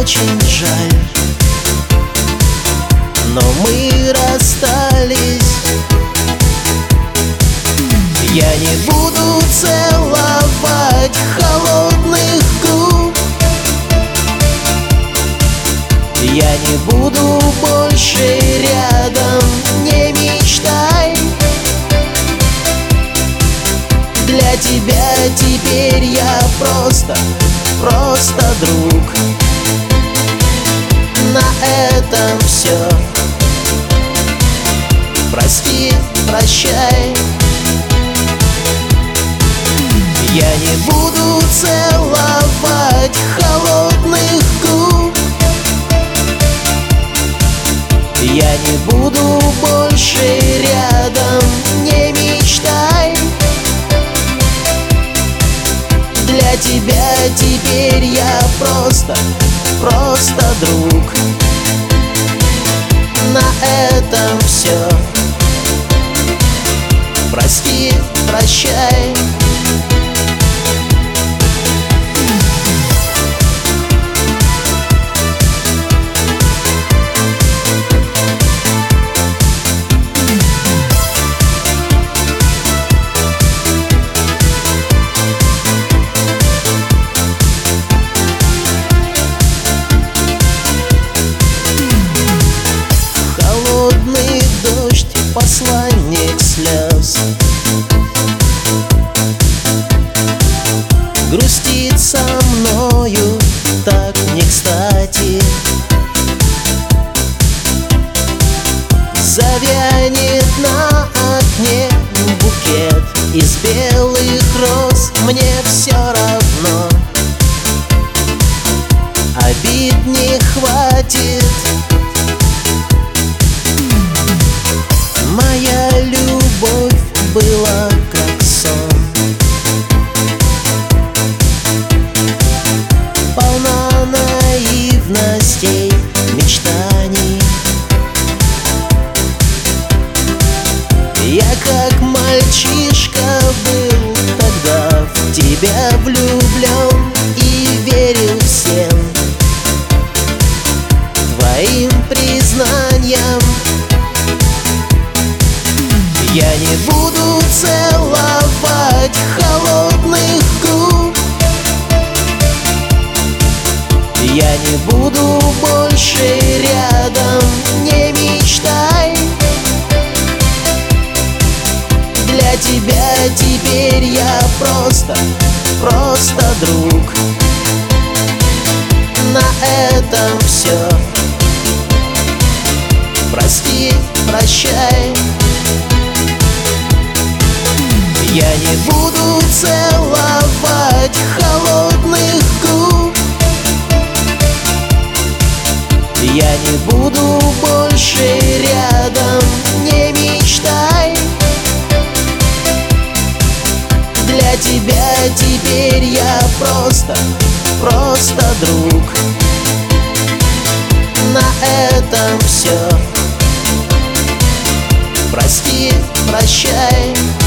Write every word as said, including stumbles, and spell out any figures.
очень жаль, но мы расстались. Я не буду целовать холодных губ, я не буду больше рядом, не мечтай. Для тебя теперь я просто, просто друг. На этом все. Прости, прощай. Я не буду целовать холодных губ, я не буду больше рядом, не мечтай. Для тебя теперь я просто, просто друг. На этом все. Прости, прощай. Дождь, посланник слез, грустит со мною так не кстати. Завянет на окне букет из белых роз, мне все равно, обид не хватит. Моя любовь была как сон, полна наивностей, мечтаний. Я как мальчишка был тогда в тебя влюблен и верил всем твоим признаниям. Я не буду целовать холодных губ, я не буду больше рядом, не мечтай. Для тебя теперь я просто, просто друг. На этом все. Прости, прощай. Я не буду целовать холодных губ, я не буду больше рядом, не мечтай. Для тебя теперь я просто, просто друг. На этом все. Прости, прощай.